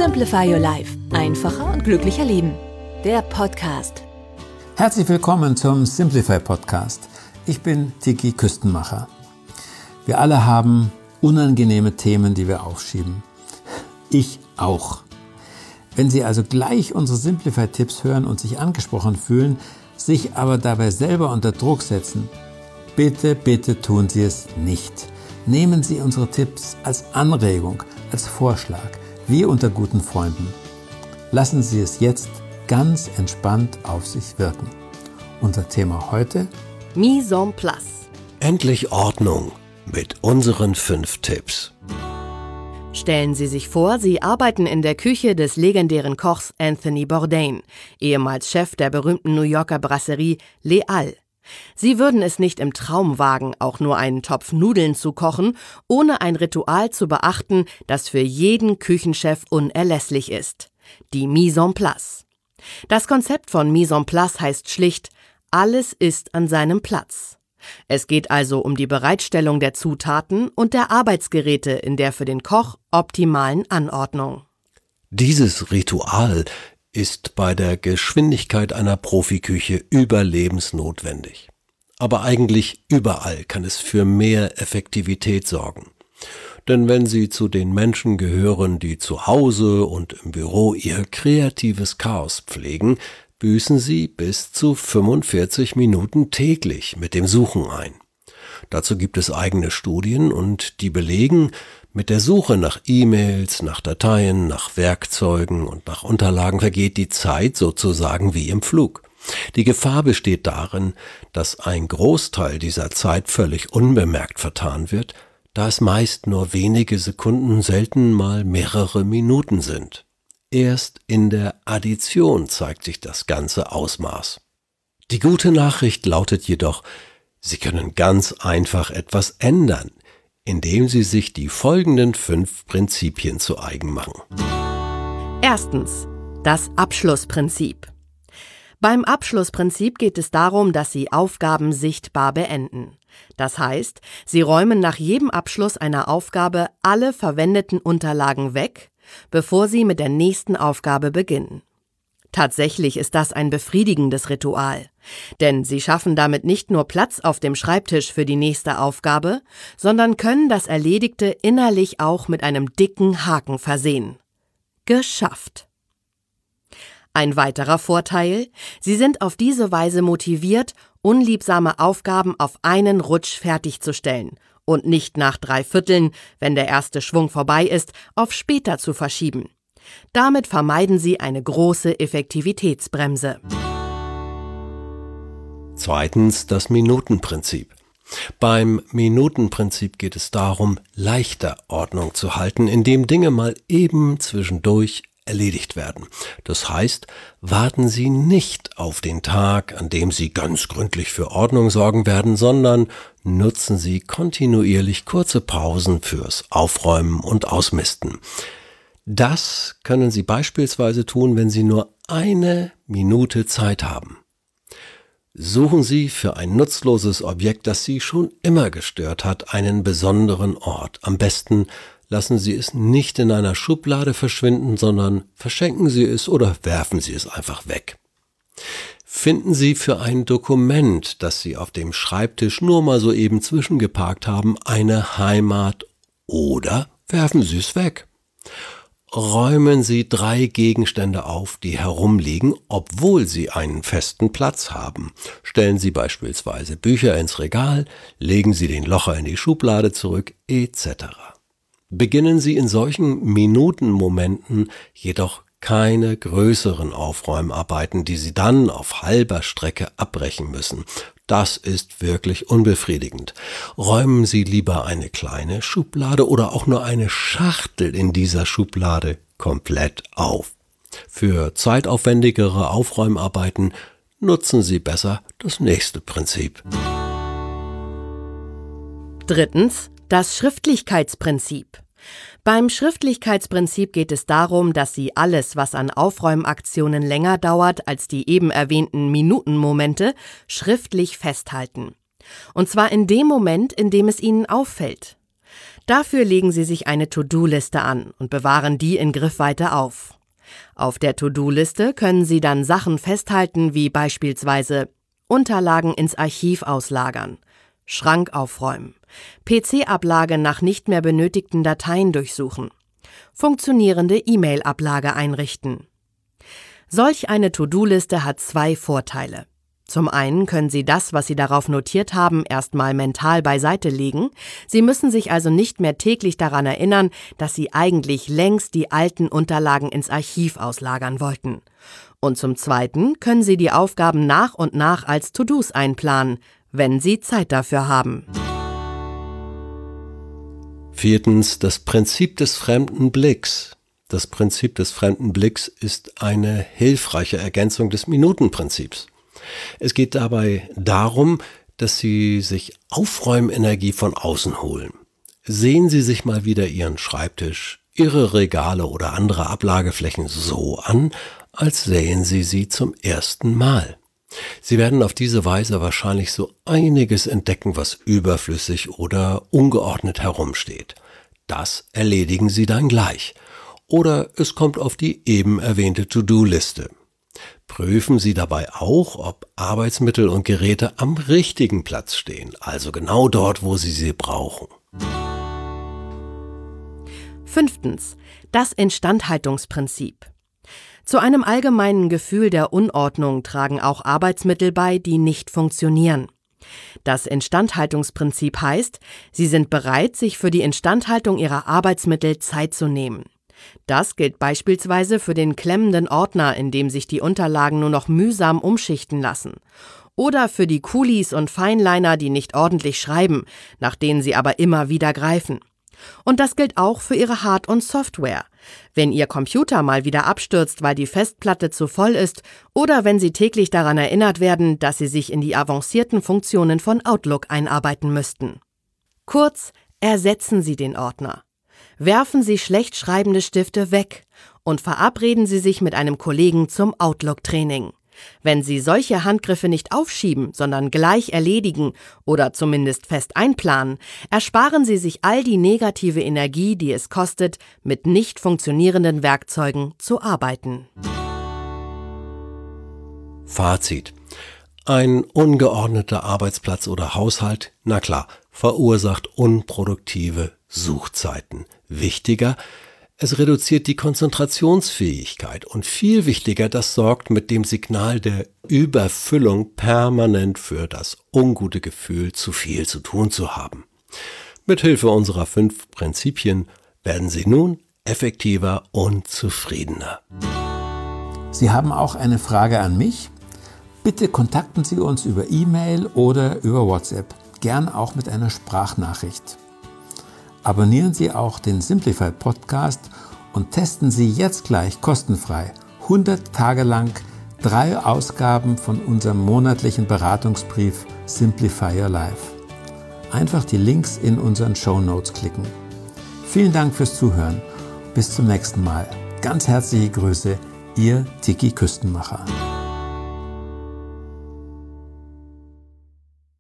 Simplify Your Life. Einfacher und glücklicher leben. Der Podcast. Herzlich willkommen zum Simplify Podcast. Ich bin Tiki Küstenmacher. Wir alle haben unangenehme Themen, die wir aufschieben. Ich auch. Wenn Sie also gleich unsere Simplify-Tipps hören und sich angesprochen fühlen, sich aber dabei selber unter Druck setzen, bitte tun Sie es nicht. Nehmen Sie unsere Tipps als Anregung, als Vorschlag, wie unter guten Freunden. Lassen Sie es jetzt ganz entspannt auf sich wirken. Unser Thema heute: Mise en place. Endlich Ordnung mit unseren 5 Tipps. Stellen Sie sich vor, Sie arbeiten in der Küche des legendären Kochs Anthony Bourdain, ehemals Chef der berühmten New Yorker Brasserie Les Halles. Sie würden es nicht im Traum wagen, auch nur einen Topf Nudeln zu kochen, ohne ein Ritual zu beachten, das für jeden Küchenchef unerlässlich ist: die Mise en place. Das Konzept von Mise en place heißt schlicht: alles ist an seinem Platz. Es geht also um die Bereitstellung der Zutaten und der Arbeitsgeräte in der für den Koch optimalen Anordnung. Dieses Ritual ist bei der Geschwindigkeit einer Profiküche überlebensnotwendig. Aber eigentlich überall kann es für mehr Effektivität sorgen. Denn wenn Sie zu den Menschen gehören, die zu Hause und im Büro ihr kreatives Chaos pflegen, büßen Sie bis zu 45 Minuten täglich mit dem Suchen ein. Dazu gibt es eigene Studien und die belegen, mit der Suche nach E-Mails, nach Dateien, nach Werkzeugen und nach Unterlagen vergeht die Zeit sozusagen wie im Flug. Die Gefahr besteht darin, dass ein Großteil dieser Zeit völlig unbemerkt vertan wird, da es meist nur wenige Sekunden, selten mal mehrere Minuten sind. Erst in der Addition zeigt sich das ganze Ausmaß. Die gute Nachricht lautet jedoch: Sie können ganz einfach etwas ändern, indem Sie sich die folgenden 5 Prinzipien zu eigen machen. Erstens, das Abschlussprinzip. Beim Abschlussprinzip geht es darum, dass Sie Aufgaben sichtbar beenden. Das heißt, Sie räumen nach jedem Abschluss einer Aufgabe alle verwendeten Unterlagen weg, bevor Sie mit der nächsten Aufgabe beginnen. Tatsächlich ist das ein befriedigendes Ritual, denn Sie schaffen damit nicht nur Platz auf dem Schreibtisch für die nächste Aufgabe, sondern können das Erledigte innerlich auch mit einem dicken Haken versehen. Geschafft! Ein weiterer Vorteil: Sie sind auf diese Weise motiviert, unliebsame Aufgaben auf einen Rutsch fertigzustellen und nicht nach 3/4, wenn der erste Schwung vorbei ist, auf später zu verschieben. Damit vermeiden Sie eine große Effektivitätsbremse. Zweitens, das Minutenprinzip. Beim Minutenprinzip geht es darum, leichter Ordnung zu halten, indem Dinge mal eben zwischendurch erledigt werden. Das heißt, warten Sie nicht auf den Tag, an dem Sie ganz gründlich für Ordnung sorgen werden, sondern nutzen Sie kontinuierlich kurze Pausen fürs Aufräumen und Ausmisten. Das können Sie beispielsweise tun, wenn Sie nur 1 Minute Zeit haben. Suchen Sie für ein nutzloses Objekt, das Sie schon immer gestört hat, einen besonderen Ort. Am besten lassen Sie es nicht in einer Schublade verschwinden, sondern verschenken Sie es oder werfen Sie es einfach weg. Finden Sie für ein Dokument, das Sie auf dem Schreibtisch nur mal soeben zwischengeparkt haben, eine Heimat oder werfen Sie es weg. Räumen Sie 3 Gegenstände auf, die herumliegen, obwohl sie einen festen Platz haben. Stellen Sie beispielsweise Bücher ins Regal, legen Sie den Locher in die Schublade zurück, etc. Beginnen Sie in solchen Minutenmomenten jedoch keine größeren Aufräumarbeiten, die Sie dann auf halber Strecke abbrechen müssen. Das ist wirklich unbefriedigend. Räumen Sie lieber eine kleine Schublade oder auch nur eine Schachtel in dieser Schublade komplett auf. Für zeitaufwendigere Aufräumarbeiten nutzen Sie besser das nächste Prinzip. Drittens, das Schriftlichkeitsprinzip. Beim Schriftlichkeitsprinzip geht es darum, dass Sie alles, was an Aufräumaktionen länger dauert als die eben erwähnten Minutenmomente, schriftlich festhalten. Und zwar in dem Moment, in dem es Ihnen auffällt. Dafür legen Sie sich eine To-Do-Liste an und bewahren die in Griffweite auf. Auf der To-Do-Liste können Sie dann Sachen festhalten wie beispielsweise Unterlagen ins Archiv auslagern, Schrank aufräumen, PC-Ablage nach nicht mehr benötigten Dateien durchsuchen, funktionierende E-Mail-Ablage einrichten. Solch eine To-Do-Liste hat 2 Vorteile. Zum einen können Sie das, was Sie darauf notiert haben, erstmal mental beiseite legen. Sie müssen sich also nicht mehr täglich daran erinnern, dass Sie eigentlich längst die alten Unterlagen ins Archiv auslagern wollten. Und zum zweiten können Sie die Aufgaben nach und nach als To-Dos einplanen, wenn Sie Zeit dafür haben. 4. Das Prinzip des fremden Blicks. Das Prinzip des fremden Blicks ist eine hilfreiche Ergänzung des Minutenprinzips. Es geht dabei darum, dass Sie sich Aufräumenergie von außen holen. Sehen Sie sich mal wieder Ihren Schreibtisch, Ihre Regale oder andere Ablageflächen so an, als sähen Sie sie zum ersten Mal. Sie werden auf diese Weise wahrscheinlich so einiges entdecken, was überflüssig oder ungeordnet herumsteht. Das erledigen Sie dann gleich. Oder es kommt auf die eben erwähnte To-Do-Liste. Prüfen Sie dabei auch, ob Arbeitsmittel und Geräte am richtigen Platz stehen, also genau dort, wo Sie sie brauchen. 5. Das Instandhaltungsprinzip. Zu einem allgemeinen Gefühl der Unordnung tragen auch Arbeitsmittel bei, die nicht funktionieren. Das Instandhaltungsprinzip heißt, Sie sind bereit, sich für die Instandhaltung Ihrer Arbeitsmittel Zeit zu nehmen. Das gilt beispielsweise für den klemmenden Ordner, in dem sich die Unterlagen nur noch mühsam umschichten lassen. Oder für die Kulis und Feinliner, die nicht ordentlich schreiben, nach denen sie aber immer wieder greifen. Und das gilt auch für Ihre Hard- und Software. Wenn Ihr Computer mal wieder abstürzt, weil die Festplatte zu voll ist, oder wenn Sie täglich daran erinnert werden, dass Sie sich in die avancierten Funktionen von Outlook einarbeiten müssten. Kurz, ersetzen Sie den Ordner. Werfen Sie schlecht schreibende Stifte weg und verabreden Sie sich mit einem Kollegen zum Outlook-Training. Wenn Sie solche Handgriffe nicht aufschieben, sondern gleich erledigen oder zumindest fest einplanen, ersparen Sie sich all die negative Energie, die es kostet, mit nicht funktionierenden Werkzeugen zu arbeiten. Fazit. Ein ungeordneter Arbeitsplatz oder Haushalt, na klar, verursacht unproduktive Suchzeiten. Wichtiger, es reduziert die Konzentrationsfähigkeit und viel wichtiger, das sorgt mit dem Signal der Überfüllung permanent für das ungute Gefühl, zu viel zu tun zu haben. Mithilfe unserer 5 Prinzipien werden Sie nun effektiver und zufriedener. Sie haben auch eine Frage an mich? Bitte kontakten Sie uns über E-Mail oder über WhatsApp, gern auch mit einer Sprachnachricht. Abonnieren Sie auch den Simplify Podcast und testen Sie jetzt gleich kostenfrei 100 Tage lang 3 Ausgaben von unserem monatlichen Beratungsbrief Simplify Your Life. Einfach die Links in unseren Shownotes klicken. Vielen Dank fürs Zuhören. Bis zum nächsten Mal. Ganz herzliche Grüße, Ihr Tiki Küstenmacher.